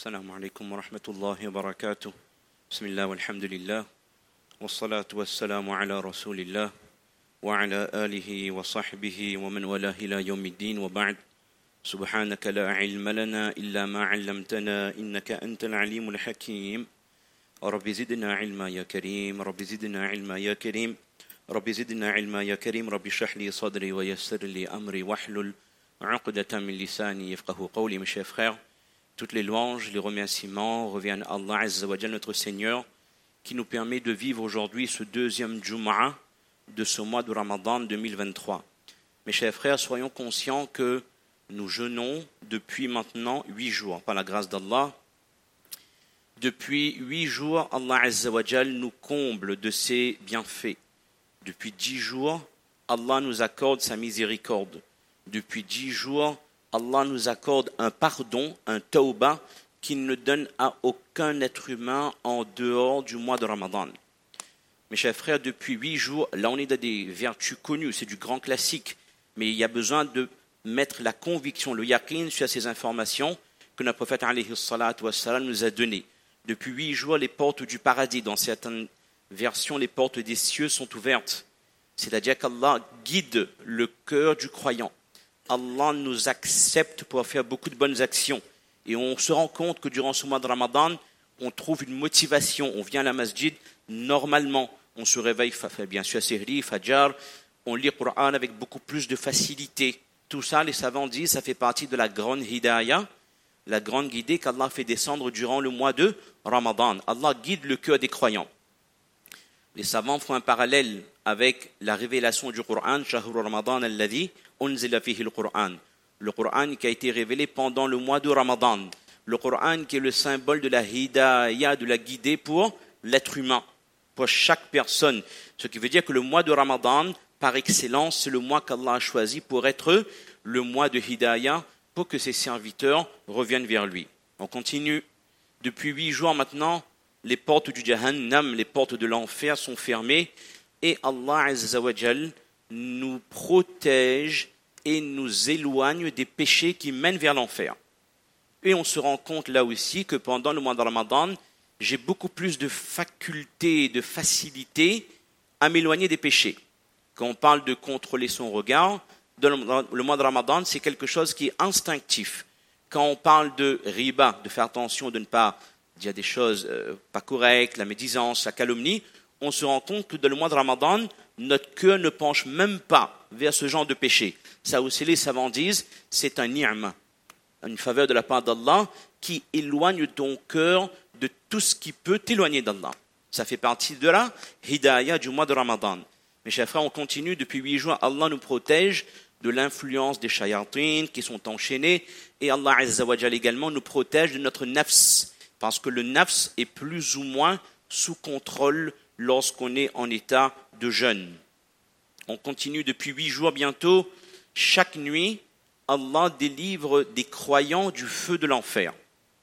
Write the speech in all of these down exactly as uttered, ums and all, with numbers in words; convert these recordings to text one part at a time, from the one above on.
السلام عليكم ورحمة الله وبركاته بسم الله والحمد لله والصلاة والسلام على رسول الله وعلى آله وصحبه ومن والاه إلى يوم الدين وبعد سبحانك لا علم لنا إلا ما علمتنا إنك أنت العليم الحكيم رب زدنا علما يا كريم رب زدنا علما يا كريم رب زدنا علما يا كريم رب اشرح لي صدري ويسر لي أمري واحلل عقدة من لساني يفقهوا قولي. Mes chers frères, toutes les louanges, les remerciements reviennent à Allah Azza wa Jal, notre Seigneur, qui nous permet de vivre aujourd'hui ce deuxième Jumu'ah de ce mois de Ramadan deux mille vingt-trois. Mes chers frères, soyons conscients que nous jeûnons depuis maintenant huit jours, par la grâce d'Allah. Depuis huit jours, Allah Azza wa Jal nous comble de ses bienfaits. Depuis dix jours, Allah nous accorde sa miséricorde. Depuis dix jours, Allah nous accorde un pardon, un tawbah, qu'il ne donne à aucun être humain en dehors du mois de Ramadan. Mes chers frères, depuis huit jours, là on est dans des vertus connues, c'est du grand classique, mais il y a besoin de mettre la conviction, le yaqin sur ces informations que notre prophète alayhi salatu wassalam nous a données. Depuis huit jours, les portes du paradis, dans certaines versions, les portes des cieux sont ouvertes. C'est-à-dire qu'Allah guide le cœur du croyant. Allah nous accepte pour faire beaucoup de bonnes actions. Et on se rend compte que durant ce mois de Ramadan, on trouve une motivation. On vient à la masjid, normalement, on se réveille, bien sûr, Sehri, Fajr, on lit le Coran avec beaucoup plus de facilité. Tout ça, les savants disent, ça fait partie de la grande hidayah, la grande guidée qu'Allah fait descendre durant le mois de Ramadan. Allah guide le cœur des croyants. Les savants font un parallèle avec la révélation du Coran, Shahru Ramadan alladhi unzila fihi al-Qur'an. Le Coran qui a été révélé pendant le mois de Ramadan. Le Coran qui est le symbole de la hidayah, de la guidée pour l'être humain, pour chaque personne. Ce qui veut dire que le mois de Ramadan, par excellence, c'est le mois qu'Allah a choisi pour être le mois de hidayah, pour que ses serviteurs reviennent vers lui. On continue. Depuis huit jours maintenant, les portes du Jahannam, les portes de l'enfer sont fermées et Allah Azza wa Jal nous protège et nous éloigne des péchés qui mènent vers l'enfer. Et on se rend compte là aussi que pendant le mois de Ramadan, j'ai beaucoup plus de facultés, de facilité à m'éloigner des péchés. Quand on parle de contrôler son regard, dans le mois de Ramadan, c'est quelque chose qui est instinctif. Quand on parle de riba, de faire attention de ne pas dire des choses euh, pas correctes, la médisance, la calomnie, on se rend compte que dans le mois de Ramadan, notre cœur ne penche même pas vers ce genre de péché. Ça aussi, les savants disent, c'est un ni'ma, une faveur de la part d'Allah qui éloigne ton cœur de tout ce qui peut t'éloigner d'Allah. Ça fait partie de la hidayah du mois de Ramadan. Mes chers frères, on continue. Depuis huit jours, Allah nous protège de l'influence des shayatines qui sont enchaînés. Et Allah Azza wa Jal également nous protège de notre nafs. Parce que le nafs est plus ou moins sous contrôle lorsqu'on est en état de jeûne. On continue depuis huit jours bientôt. Chaque nuit, Allah délivre des croyants du feu de l'enfer.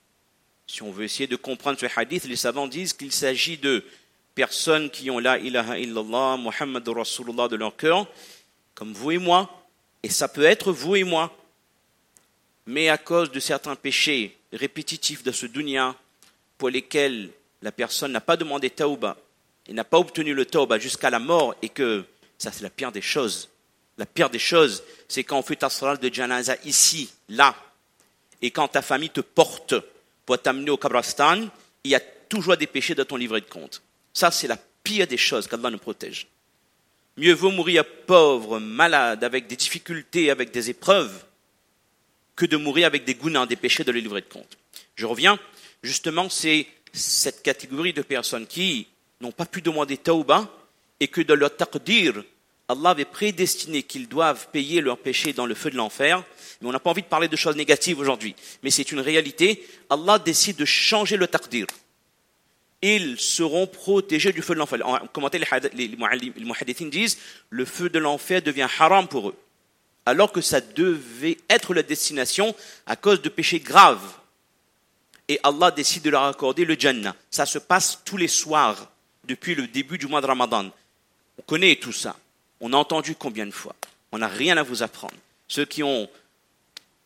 Si on veut essayer de comprendre ce hadith, les savants disent qu'il s'agit de personnes qui ont la ilaha illallah, Muhammadur Rasulullah de leur cœur, comme vous et moi. Et ça peut être vous et moi. Mais à cause de certains péchés répétitifs de ce dunya, pour lesquels la personne n'a pas demandé tawbah, et n'a pas obtenu le tawbah jusqu'à la mort, et que ça c'est la pire des choses. La pire des choses, c'est quand on fait ta salat de janaza ici, là, et quand ta famille te porte pour t'amener au Kabristan, il y a toujours des péchés dans ton livret de compte. Ça c'est la pire des choses, qu'Allah nous protège. Mieux vaut mourir pauvre, malade, avec des difficultés, avec des épreuves, que de mourir avec des gounahs, des péchés dans le livret de compte. Je reviens. Justement, c'est cette catégorie de personnes qui n'ont pas pu demander tawbah et que dans leur taqdir, Allah avait prédestiné qu'ils doivent payer leurs péchés dans le feu de l'enfer. Mais on n'a pas envie de parler de choses négatives aujourd'hui. Mais c'est une réalité. Allah décide de changer le taqdir. Ils seront protégés du feu de l'enfer. En commentaire, les muhaddithines disent le feu de l'enfer devient haram pour eux. Alors que ça devait être la destination à cause de péchés graves. Et Allah décide de leur accorder le Jannah. Ça se passe tous les soirs, depuis le début du mois de Ramadan. On connaît tout ça. On a entendu combien de fois. On n'a rien à vous apprendre. Ceux qui ont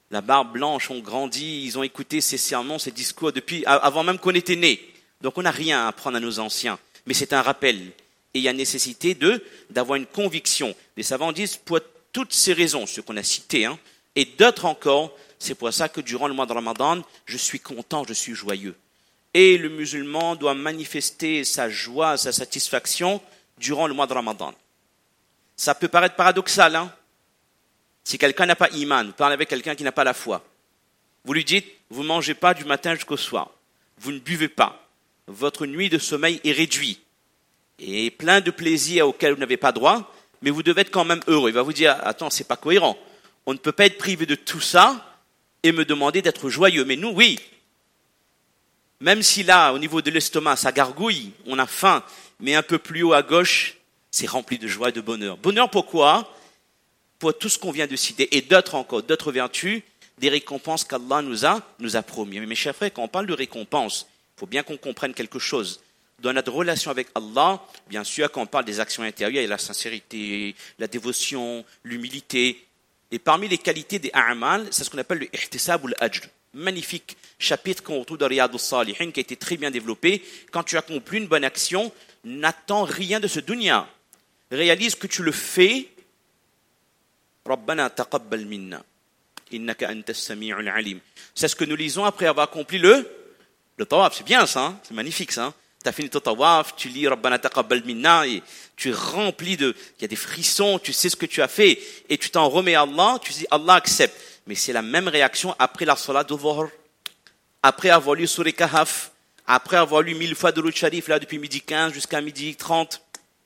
la barbe blanche, ont grandi, ils ont écouté ces sermons, ces discours depuis avant même qu'on était nés. Donc on n'a rien à apprendre à nos anciens, mais c'est un rappel. Et il y a nécessité de d'avoir une conviction. Les savants disent pour toutes ces raisons, ce qu'on a cité, hein, et d'autres encore, c'est pour ça que durant le mois de Ramadan, je suis content, je suis joyeux. Et le musulman doit manifester sa joie, sa satisfaction durant le mois de Ramadan. Ça peut paraître paradoxal, hein. Si quelqu'un n'a pas iman, vous parlez avec quelqu'un qui n'a pas la foi. Vous lui dites, vous ne mangez pas du matin jusqu'au soir. Vous ne buvez pas. Votre nuit de sommeil est réduite. Et plein de plaisirs auxquels vous n'avez pas droit, mais vous devez être quand même heureux. Il va vous dire, attends, c'est pas cohérent. On ne peut pas être privé de tout ça et me demander d'être joyeux. Mais nous, oui. Même si là, au niveau de l'estomac, ça gargouille, on a faim, mais un peu plus haut à gauche, c'est rempli de joie et de bonheur. Bonheur pourquoi ? Pour tout ce qu'on vient de citer, et d'autres encore, d'autres vertus, des récompenses qu'Allah nous a, nous a promis. Mais mes chers frères, quand on parle de récompenses, il faut bien qu'on comprenne quelque chose. Dans notre relation avec Allah, bien sûr, quand on parle des actions intérieures, il y a la sincérité, la dévotion, l'humilité. Et parmi les qualités des a'mal, c'est ce qu'on appelle le ihtisab ou l'ajr. Magnifique chapitre qu'on retrouve dans Riyad al-Salihin qui a été très bien développé. Quand tu accomplis une bonne action, n'attends rien de ce dunya. Réalise que tu le fais. Rabbana taqabbal minna. Innaka antas sami'ul alim. C'est ce que nous lisons après avoir accompli le, le tawaf. C'est bien ça, hein, c'est magnifique ça. Hein. Tu as fini ton tawaf, tu lis Rabbana taqabbal minna et tu es rempli de, il y a des frissons, tu sais ce que tu as fait et tu t'en remets à Allah, tu dis Allah accepte. Mais c'est la même réaction après la salat de Dhuhr, après avoir lu Surah Kahf, après avoir lu mille fois de l'Oud Sharif, là depuis midi quinze jusqu'à midi trente.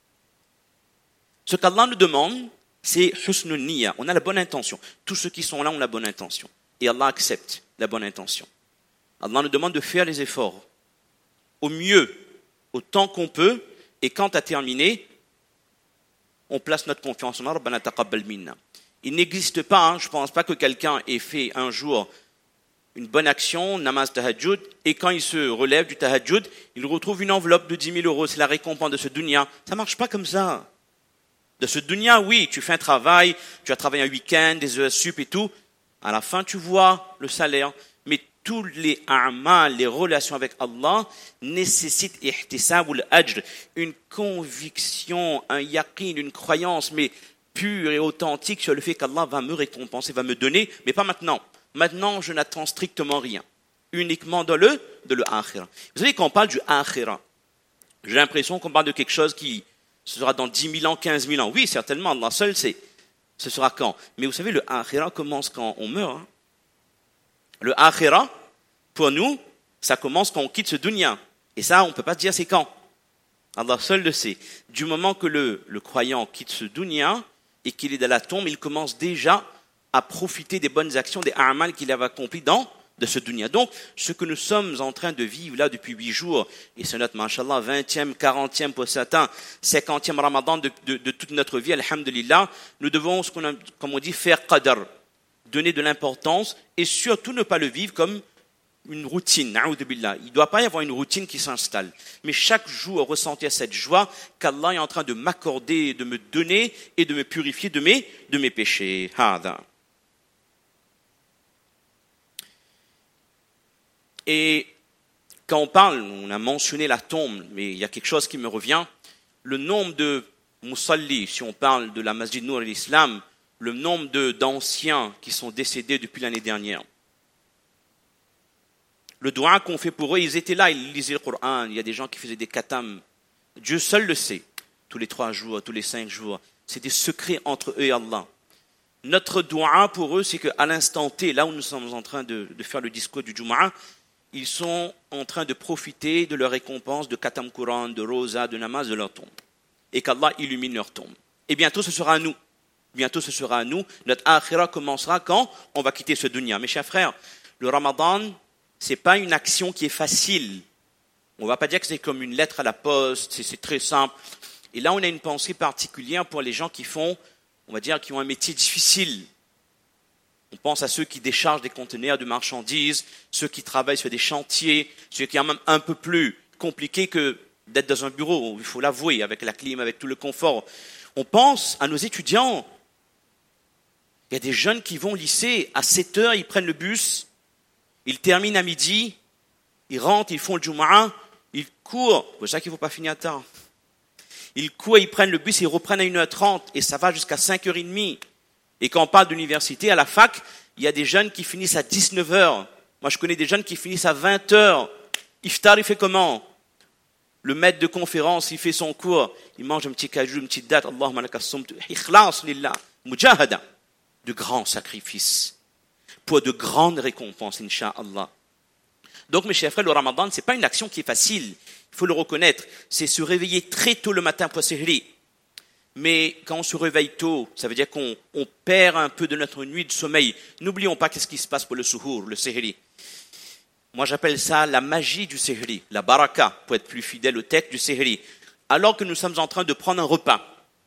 Ce qu'Allah nous demande, c'est husnul niyya. On a la bonne intention. Tous ceux qui sont là ont la bonne intention. Et Allah accepte la bonne intention. Allah nous demande de faire les efforts. Au mieux, autant qu'on peut. Et quand tu as terminé, on place notre confiance en Allah. Rabbana taqabbal minna. Il n'existe pas, hein, je ne pense pas que quelqu'un ait fait un jour une bonne action, namaz tahajjud, et quand il se relève du tahajjud, il retrouve une enveloppe de dix mille euros. C'est la récompense de ce dunya. Ça ne marche pas comme ça. De ce dunya, oui, tu fais un travail, tu as travaillé un week-end, des heures sup et tout. À la fin, tu vois le salaire. Mais tous les a'mal, les relations avec Allah, nécessitent ihtisab ou l'ajr, une conviction, un yaqin, une croyance, mais pure et authentique sur le fait qu'Allah va me récompenser, va me donner, mais pas maintenant. Maintenant, je n'attends strictement rien. Uniquement dans le, de le akhira. Vous savez, quand on parle du akhira, j'ai l'impression qu'on parle de quelque chose qui ce sera dans dix mille ans, quinze mille ans. Oui, certainement, Allah seul sait. Ce sera quand. Mais vous savez, le akhira commence quand on meurt. Hein. Le akhira, pour nous, ça commence quand on quitte ce dunya. Et ça, on ne peut pas dire c'est quand. Allah seul le sait. Du moment que le, le croyant quitte ce dunya et qu'il est dans la tombe, il commence déjà à profiter des bonnes actions, des a'mal qu'il avait accomplies dans de ce dunya. Donc, ce que nous sommes en train de vivre là depuis huit jours, et c'est notre, mashallah, vingtième, quarantième pour certains, cinquantième ramadan de, de, de toute notre vie, alhamdulillah, nous devons, ce qu'on a, comme on dit, faire qadr, donner de l'importance, et surtout ne pas le vivre comme une routine, na'oudhu billah. Il ne doit pas y avoir une routine qui s'installe. Mais chaque jour, ressentir cette joie qu'Allah est en train de m'accorder, de me donner, et de me purifier de mes, de mes péchés. Hada. Et quand on parle, on a mentionné la tombe, mais il y a quelque chose qui me revient. Le nombre de musalli, si on parle de la Masjid Nour et l'Islam, le nombre de, d'anciens qui sont décédés depuis l'année dernière. Le doua qu'on fait pour eux, ils étaient là, ils lisaient le Coran, il y a des gens qui faisaient des khatam. Dieu seul le sait, tous les trois jours, tous les cinq jours. C'est des secrets entre eux et Allah. Notre doua pour eux, c'est qu'à l'instant T, là où nous sommes en train de, de faire le discours du Jumu'ah, ils sont en train de profiter de leur récompense de Khatam Quran, de Rosa, de Namaz, de leur tombe. Et qu'Allah illumine leur tombe. Et bientôt ce sera à nous. Bientôt ce sera à nous. Notre akhira commencera quand on va quitter ce dunya. Mes chers frères, le Ramadan, c'est pas une action qui est facile. On va pas dire que c'est comme une lettre à la poste, c'est, c'est très simple. Et là, on a une pensée particulière pour les gens qui font, on va dire, qui ont un métier difficile. On pense à ceux qui déchargent des conteneurs de marchandises, ceux qui travaillent sur des chantiers, ceux qui sont même un peu plus compliqué que d'être dans un bureau, il faut l'avouer, avec la clim, avec tout le confort. On pense à nos étudiants Il y a des jeunes qui vont au lycée, à sept heures, ils prennent le bus, ils terminent à midi, ils rentrent, ils font le Jumu'ah, ils courent. C'est pour ça qu'il ne faut pas finir tard. Ils courent, ils prennent le bus, ils reprennent à une heure trente et ça va jusqu'à cinq heures trente. Et quand on parle d'université, à la fac, il y a des jeunes qui finissent à dix-neuf heures. Moi, je connais des jeunes qui finissent à vingt heures. Iftar, il fait comment? Le maître de conférence, il fait son cours, il mange un petit cajou, une petite date, Allahumma laka as-sumtu, ikhlas lillah, mujahada, de grands sacrifices, pour de grandes récompenses, incha'Allah. Donc, mes chers frères, le ramadan, c'est pas une action qui est facile, il faut le reconnaître, c'est se réveiller très tôt le matin pour sihri. Mais quand on se réveille tôt, ça veut dire qu'on on perd un peu de notre nuit de sommeil. N'oublions pas qu'est-ce qui se passe pour le suhour, le sihri. Moi, j'appelle ça la magie du sihri, la baraka, pour être plus fidèle au texte du sihri. Alors que nous sommes en train de prendre un repas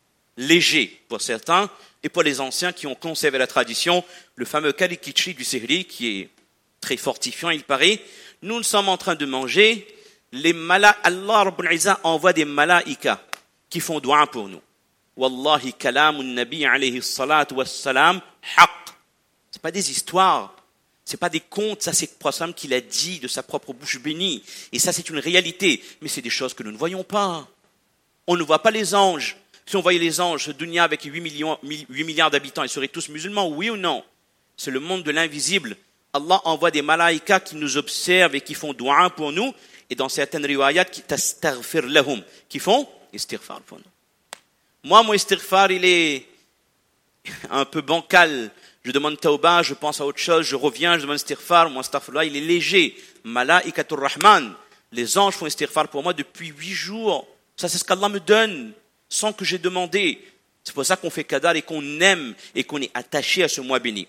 léger pour certains, et pour les anciens qui ont conservé la tradition, le fameux kalikichi du sihri, qui est très fortifiant, il paraît, nous nous sommes en train de manger, les mala, Allah Rabbul Izza envoie des malaïkas qui font doua pour nous. Wallahi kalamun nabi alayhi salatu wassalam haq. C'est pas des histoires. C'est pas des contes, ça c'est le prophète qui l'a dit de sa propre bouche bénie. Et ça c'est une réalité. Mais c'est des choses que nous ne voyons pas. On ne voit pas les anges. Si on voyait les anges, ce dunya avec huit millions, huit milliards d'habitants, ils seraient tous musulmans, oui ou non? C'est le monde de l'invisible. Allah envoie des malaïkas qui nous observent et qui font doua pour nous. Et dans certaines riwayat, qui tastaghfir lahum, qui font istighfar pour nous. Moi, mon istighfar, il est un peu bancal. Je demande tauba, je pense à autre chose, je reviens, je demande istighfar, mon astaghfirullah, il est léger. Malaikatur Rahman, les anges font istighfar pour moi depuis huit jours. Ça, c'est ce qu'Allah me donne, sans que j'ai demandé. C'est pour ça qu'on fait qadar et qu'on aime et qu'on est attaché à ce mois béni.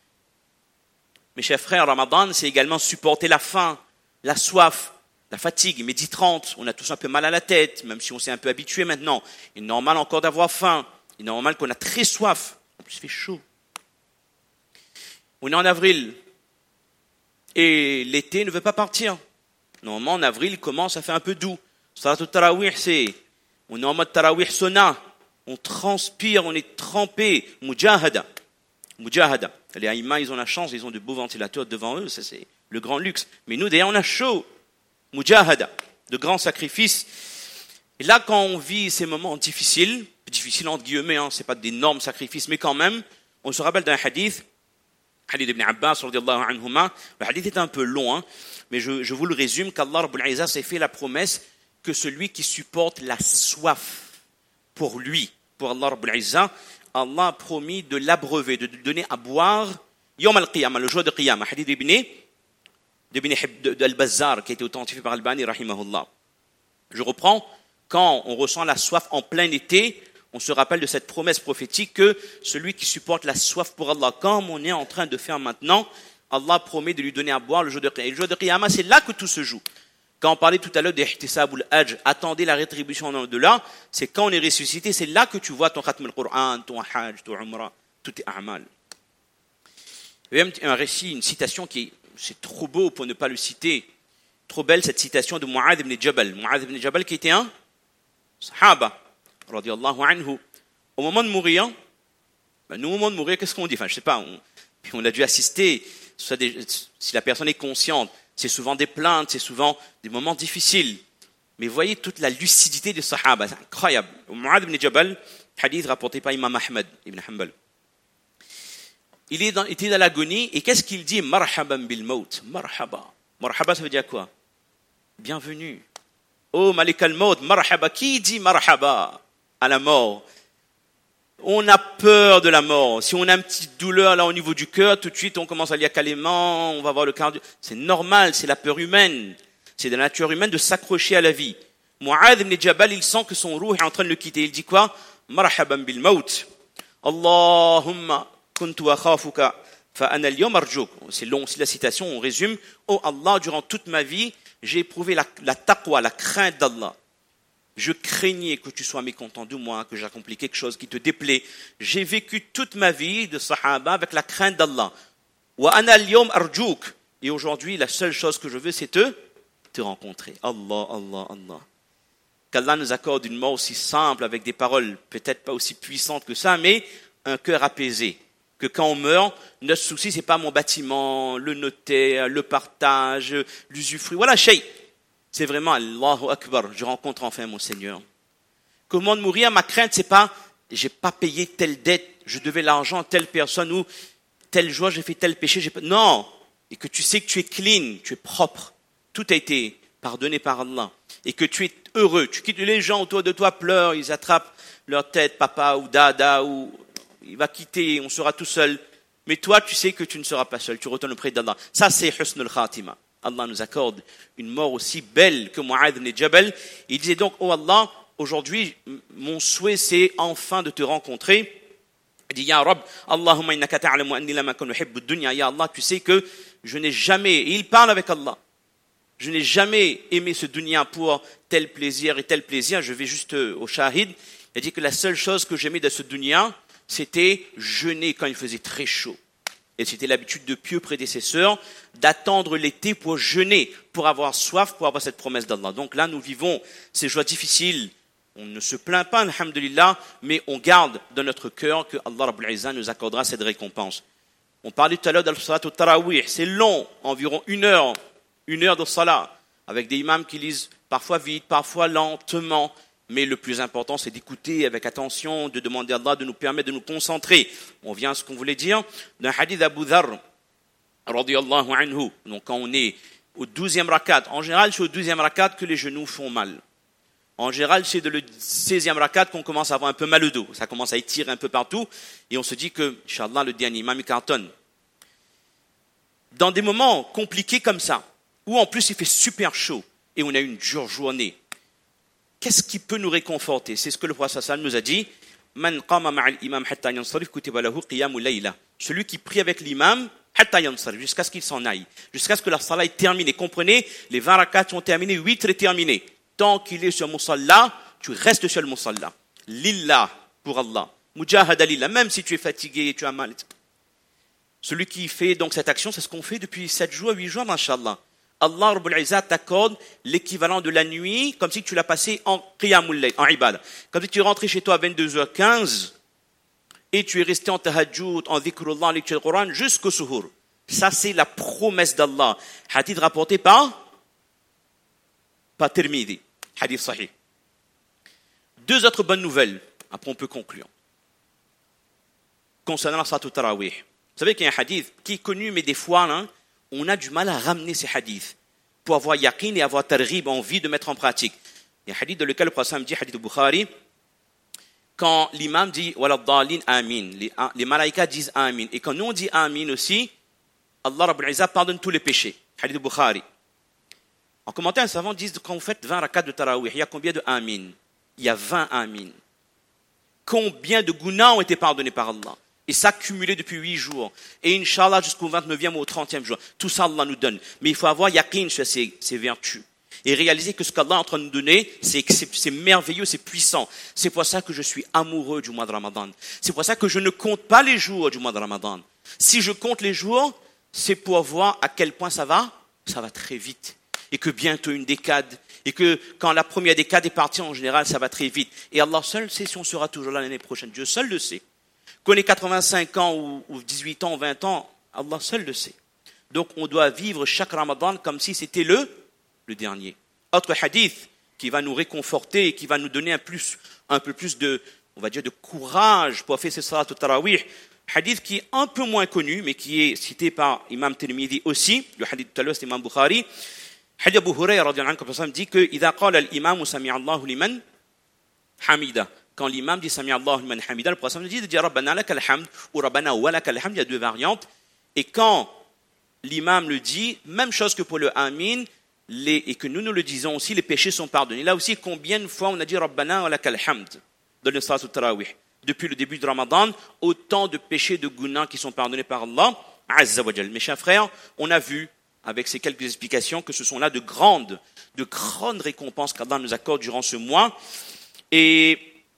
Mes chers frères, Ramadan, c'est également supporter la faim, la soif, la fatigue. Midi trente, on a tous un peu mal à la tête, même si on s'est un peu habitué maintenant. Il est normal encore d'avoir faim. Il est normal qu'on a très soif. En plus, il fait chaud. On est en avril. Et l'été ne veut pas partir. Normalement, en avril, il commence à faire un peu doux. Salatul Tarawih, c'est, on est en mode Tarawih Sona. On transpire, on est trempé. Mujahada. Mujahada. Les Aïma, ils ont la chance, ils ont de beaux ventilateurs devant eux. Ça, c'est le grand luxe. Mais nous, d'ailleurs, on a chaud. Mujahada, de grands sacrifices. Et là, quand on vit ces moments difficiles, difficiles entre guillemets, hein, c'est pas d'énormes sacrifices, mais quand même, on se rappelle d'un hadith, hadith ibn Abbas, radiyallahu anhuma. Le hadith est un peu long, hein, mais je, je vous le résume, qu'Allah Rabbul Izza s'est fait la promesse que celui qui supporte la soif pour lui, pour Allah Rabbul Izza, Allah a promis de l'abreuver, de lui donner à boire, Yom al-Qiyamah, le jour de Qiyamah, hadith ibn de Al-Bazzar, qui a été authentifié par Al-Bani, rahimahullah. Je reprends, quand on ressent la soif en plein été, on se rappelle de cette promesse prophétique que celui qui supporte la soif pour Allah, comme on est en train de faire maintenant, Allah promet de lui donner à boire le jour de Qiyamah. Le jour de Qiyamah, c'est là que tout se joue. Quand on parlait tout à l'heure d'Ihtisab ou l'Hajj, attendez la rétribution en delà, c'est quand on est ressuscité, c'est là que tu vois ton Khatm al-Qur'an, ton Hajj, ton Umrah, tout est A'mal. Il y a un récit, une citation qui est c'est trop beau pour ne pas le citer. Trop belle cette citation de Mu'adh ibn Jabal. Mu'adh ibn Jabal qui était un sahaba, radiyallahu anhu. Au moment de mourir, ben nous au moment de mourir, qu'est-ce qu'on dit? Enfin, je sais pas, on, on a dû assister, soit des, si la personne est consciente, c'est souvent des plaintes, c'est souvent des moments difficiles. Mais voyez toute la lucidité des sahaba, c'est incroyable. Mu'adh ibn Jabal, hadith rapporté par Imam Ahmad ibn Hanbal. Il est dans, était dans l'agonie, et qu'est-ce qu'il dit? Marhaban bil maut. Marhaba. Marhaba, ça veut dire quoi? Bienvenue. Oh, Malik al-Maut, marhaba. Qui dit marhaba à la mort? On a peur de la mort. Si on a une petite douleur là au niveau du cœur, tout de suite on commence à lire calément, on va voir le cardio. C'est normal, c'est la peur humaine. C'est de la nature humaine de s'accrocher à la vie. Mu'adh ibn Jabal, il sent que son ruh est en train de le quitter. Il dit quoi? Marhaban bil maut. Allahumma kuntu akhafuka fa ana al-yawm arjuk. C'est long aussi la citation, on résume. Oh Allah, durant toute ma vie, j'ai éprouvé la, la taqwa, la crainte d'Allah. Je craignais que tu sois mécontent de moi, que j'accomplis quelque chose qui te déplaît. J'ai vécu toute ma vie de sahaba avec la crainte d'Allah. Wa ana al-yawm arjuk. Et aujourd'hui, la seule chose que je veux, c'est te, te rencontrer. Allah, Allah, Allah. Qu'Allah nous accorde une mort aussi simple, avec des paroles peut-être pas aussi puissantes que ça, mais un cœur apaisé. que quand on meurt, notre souci, c'est pas mon bâtiment, le notaire, le partage, l'usufruit. Voilà, shay. C'est vraiment Allahu Akbar, je rencontre enfin mon Seigneur. Comment mourir, ma crainte, c'est pas, j'ai pas payé telle dette, je devais l'argent à telle personne ou tel jour, j'ai fait tel péché. J'ai pas... Non. Et que tu sais que tu es clean, tu es propre. Tout a été pardonné par Allah. Et que tu es heureux. Tu quittes les gens autour de toi, pleurent, ils attrapent leur tête, papa ou dada, ou il va quitter, on sera tout seul. Mais toi, tu sais que tu ne seras pas seul. Tu retournes auprès d'Allah. Ça, c'est Husnul Khatima. Allah nous accorde une mort aussi belle que Mu'adh ibn Jabal. Il disait donc, oh Allah, aujourd'hui, mon souhait, c'est enfin de te rencontrer. Il dit, Ya Rab, Allahumma innaka ta'lamu anni lam akun uhibbu ad-dunya. Ya Allah, tu sais que je n'ai jamais, et il parle avec Allah, je n'ai jamais aimé ce dunya pour tel plaisir et tel plaisir. Je vais juste au shahid. Il a dit que la seule chose que j'aimais de ce dunya, c'était jeûner quand il faisait très chaud. Et c'était l'habitude de pieux prédécesseurs d'attendre l'été pour jeûner, pour avoir soif, pour avoir cette promesse d'Allah. Donc là, nous vivons ces joies difficiles. On ne se plaint pas, alhamdulillah, mais on garde dans notre cœur que Allah Rabbul Izzah nous accordera cette récompense. On parlait tout à l'heure de la salat au tarawih. C'est long, environ une heure, une heure de salat, avec des imams qui lisent parfois vite, parfois lentement. Mais le plus important, c'est d'écouter avec attention, de demander à Allah de nous permettre de nous concentrer. On vient à ce qu'on voulait dire d'un hadith d'Abu Dharr, radiyallahu anhu. Donc quand on est au douzième rakat, en général, c'est au douzième rakat que les genoux font mal. En général, c'est de le seizième rakat qu'on commence à avoir un peu mal au dos. Ça commence à étirer un peu partout. Et on se dit que, Inch'Allah, le dernier imam, il cartonne. Dans des moments compliqués comme ça, où en plus il fait super chaud, et on a une dure journée, qu'est-ce qui peut nous réconforter? C'est ce que le prophète sallallahu nous a dit. Man qama ma'al imam hatta yansarif kutiba lahu qiyamul layla. Celui qui prie avec l'imam hatta yansarif, jusqu'à ce qu'il s'en aille, jusqu'à ce que la salat est terminée. Comprenez, les vingt rakats sont terminés, huit est terminé. Tant qu'il est sur musalla, tu restes sur le musalla. Lillah, pour Allah. Mujahada lillah, même si tu es fatigué et tu as mal. Celui qui fait donc cette action, c'est ce qu'on fait depuis sept jours, huit jours, mashallah. Allah Rabbul Izzah t'accorde l'équivalent de la nuit, comme si tu l'as passé en qiyamul layl, en ibad. Comme si tu es rentré chez toi à vingt-deux heures quinze et tu es resté en tahajjud, en dhikrullah, en lecture du Coran jusqu'au suhour. Ça, c'est la promesse d'Allah. Hadith rapporté par, par Tirmidhi. Hadith sahih. Deux autres bonnes nouvelles. Après, on peut conclure. Concernant la salat tarawih. Vous savez qu'il y a un hadith qui est connu, mais des fois, là, on a du mal à ramener ces hadiths pour avoir yaqin et avoir targhib, envie de mettre en pratique. Il y a un hadith dans lequel le prophète dit, hadith de Bukhari, quand l'imam dit wala dhalin amin, les, les malaïkas disent amin, et quand nous on dit amin aussi, Allah Rabbul Izzah pardonne tous les péchés. Hadith de Bukhari. En commentaire, les savants disent quand vous faites vingt rakats de tarawih, il y a combien de amin? Il y a vingt amin. Combien de gunas ont été pardonnés par Allah? Et ça cumulé depuis huit jours. Et Inch'Allah jusqu'au vingt-neuvième ou au trentième jour. Tout ça Allah nous donne. Mais il faut avoir yaqin sur ces, ces vertus. Et réaliser que ce qu'Allah est en train de nous donner, c'est, c'est, c'est merveilleux, c'est puissant. C'est pour ça que je suis amoureux du mois de Ramadan. C'est pour ça que je ne compte pas les jours du mois de Ramadan. Si je compte les jours, c'est pour voir à quel point ça va. Ça va très vite. Et que bientôt une décade. Et que quand la première décade est partie, en général, ça va très vite. Et Allah seul sait si on sera toujours là l'année prochaine. Dieu seul le sait. Qu'on ait quatre-vingt-cinq ans ou, ou dix-huit ans ou vingt ans, Allah seul le sait. Donc on doit vivre chaque Ramadan comme si c'était le, le dernier. Autre hadith qui va nous réconforter et qui va nous donner un, plus, un peu plus de, on va dire, de courage pour faire ce salat au tarawih. Hadith qui est un peu moins connu, mais qui est cité par Imam Tirmidhi aussi. Le hadith tout à l'heure, c'est Imam Bukhari. Hadith Abu Hurayra, radiyallahu anhu, comme dit que إذا قال الإمام سمع الله لمن حمده. Quand l'imam dit Sami Allahu liman hamida, le prophète dit, dit Rabbana lakal hamd ou Rabbana wa lakal hamd, il y a deux variantes. Et quand l'imam le dit, même chose que pour le amin, les, et que nous nous le disons aussi, les péchés sont pardonnés. Là aussi, combien de fois on a dit Rabbana wa lakal hamd dans le salat tarawih? Depuis le début de Ramadan, autant de péchés, de gunas qui sont pardonnés par Allah Azza wa Jal. Mes chers frères, on a vu avec ces quelques explications que ce sont là de grandes, de grandes récompenses qu'Allah nous accorde durant ce mois. Et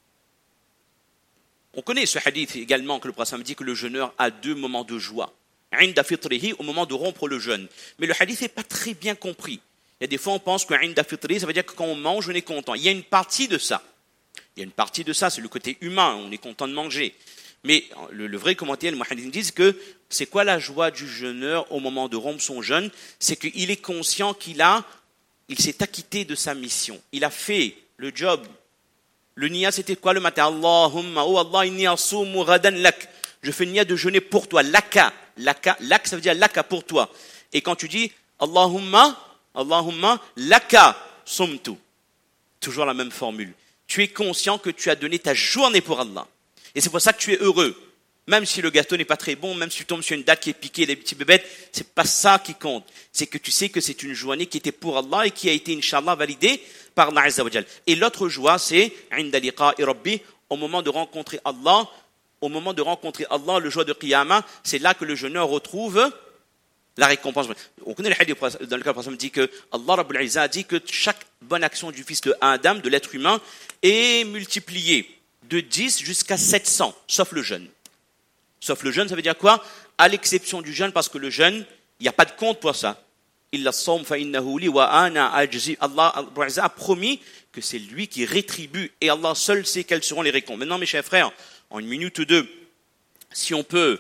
on connaît ce hadith également que le prophète dit que le jeûneur a deux moments de joie. Inda fitrihi, au moment de rompre le jeûne. Mais le hadith n'est pas très bien compris. Il y a des fois on pense que inda fitrihi, ça veut dire que quand on mange, on est content. Il y a une partie de ça. Il y a une partie de ça, c'est le côté humain, on est content de manger. Mais le, le vrai commentaire, les muhaddiths disent que c'est quoi la joie du jeûneur au moment de rompre son jeûne? C'est qu'il est conscient qu'il a, il s'est acquitté de sa mission. Il a fait le job. Le niya, c'était quoi le matin? Allahumma, oh Allah, inni asumu ghadan lak. Je fais niya de jeûner pour toi. Laka. Laka. Lak, ça veut dire laka pour toi. Et quand tu dis Allahumma, Allahumma, laka sumtu. Toujours la même formule. Tu es conscient que tu as donné ta journée pour Allah. Et c'est pour ça que tu es heureux. Même si le gâteau n'est pas très bon, même si tu tombes sur une date qui est piquée, des petits bébêtes, c'est pas ça qui compte. C'est que tu sais que c'est une journée qui était pour Allah et qui a été, Inch'Allah, validée par Allah Azza wa Jal. Et l'autre joie, c'est عند لقاء ربي, au moment de rencontrer Allah, au moment de rencontrer Allah, le jour de Qiyamah, c'est là que le jeûneur retrouve la récompense. On connaît le hadith dans lequel le prophète dit que Allah Rabbul Izza a dit que chaque bonne action du fils de Adam, de l'être humain, est multipliée de dix jusqu'à sept cents, sauf le jeûne. Sauf le jeûne, ça veut dire quoi? À l'exception du jeûne, parce que le jeûne, il n'y a pas de compte pour ça. Allah a promis que c'est lui qui rétribue et Allah seul sait quelles seront les récompenses. Maintenant, mes chers frères, en une minute ou deux, si on peut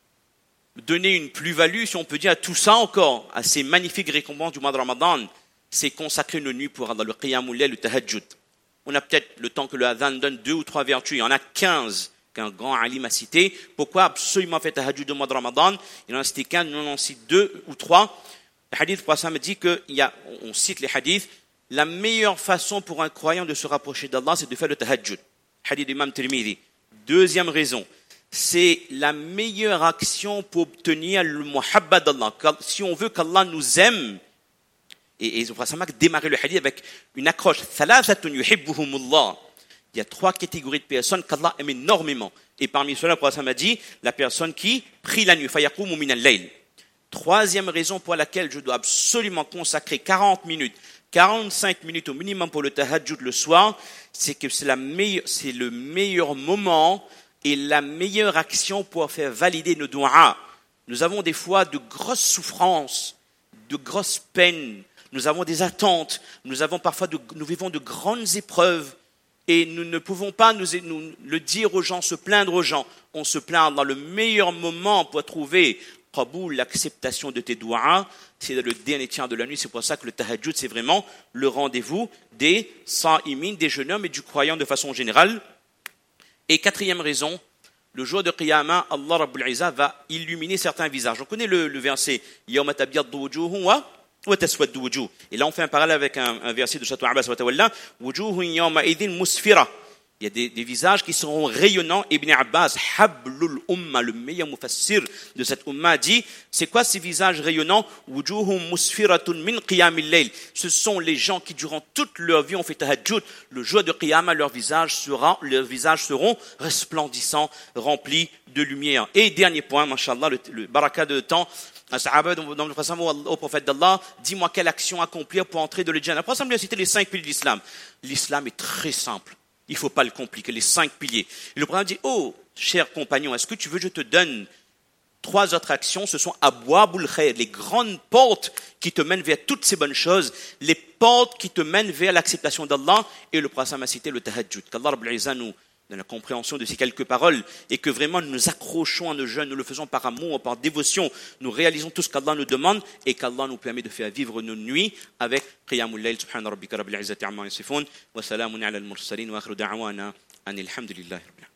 donner une plus-value, si on peut dire à tout ça encore, à ces magnifiques récompenses du mois de Ramadan, c'est consacrer nos nuits pour Allah, le qiyamul layl, le tahajjud. On a peut-être le temps que le adhan donne deux ou trois vertus. Il y en a quinze qu'un grand alim a cité. Pourquoi absolument faire tahajjud au mois de Ramadan? Il en a cité quinze, nous on en cite deux ou trois. Le hadith prophète me dit que, il y a, on cite les hadiths, la meilleure façon pour un croyant de se rapprocher d'Allah, c'est de faire le tahajjud. Hadith d'Imam Tirmidhi. Deuxième raison, c'est la meilleure action pour obtenir le muhabba d'Allah. Si on veut qu'Allah nous aime, et, et le prophète a démarré le hadith avec une accroche. Thalathatun yuhibbuhumullah. Il y a trois catégories de personnes qu'Allah aime énormément. Et parmi ceux-là, le prophète a dit, la personne qui prie la nuit, fayaqumu min al-layl. Troisième raison pour laquelle je dois absolument consacrer quarante minutes, quarante-cinq minutes au minimum pour le tahajjud le soir, c'est que c'est, la meilleure, c'est le meilleur moment et la meilleure action pour faire valider nos du'a. Nous avons des fois de grosses souffrances, de grosses peines, nous avons des attentes, nous avons parfois de, nous vivons de grandes épreuves et nous ne pouvons pas nous, nous le dire aux gens, se plaindre aux gens. On se plaint dans le meilleur moment pour trouver qaboul, l'acceptation de tes du'a, c'est le dernier tiers de la nuit. C'est pour ça que le tahajjud, c'est vraiment le rendez-vous des sa'imin, des jeûneurs, mais du croyant de façon générale. Et quatrième raison, le jour de Qiyamah, Allah Rabbul Izza va illuminer certains visages. On connaît le, le verset Yawma tabyaddu wujuhun wa wa taswaddu wujuh. Et là, on fait un parallèle avec un, un verset de Château Abbas wa tawalla, wujuhun yawma idhin musfira. Il y a des, des visages qui seront rayonnants. Ibn Abbas, Hablul Umma, le meilleur mufassir de cette Umma, dit, c'est quoi ces visages rayonnants? Wujuhum musfiratun min qiyamil layl. Ce sont les gens qui, durant toute leur vie, ont fait tahajjud. Le jour de Qiyamah, leurs visages seront, leurs visages seront resplendissants, remplis de lumière. Et dernier point, mashallah, le, le baraka de temps, un sahaba, dans le prophète, au prophète d'Allah, dis-moi quelle action accomplir pour entrer dans le Jannah. Le prophète lui a cité les cinq piliers de l'islam. L'islam est très simple. Il ne faut pas le compliquer, les cinq piliers. Et le prophète dit, oh, cher compagnon, est-ce que tu veux que je te donne trois autres actions? Ce sont abwabul khair, les grandes portes qui te mènent vers toutes ces bonnes choses, les portes qui te mènent vers l'acceptation d'Allah. Et le prophète m'a cité le tahajjud. Qu'Allah Rabbul Izza nous donne la compréhension de ces quelques paroles et que vraiment nous nous accrochons à nos jeûnes, nous le faisons par amour, par dévotion, nous réalisons tout ce qu'Allah nous demande et qu'Allah nous permet de faire vivre nos nuits avec qiyamul layl. Subhana rabbika rabbil izzati amma yasifun wa salamun ala al-mursalin wa akhiru da'wana anil hamdulillahi rabbil alamin.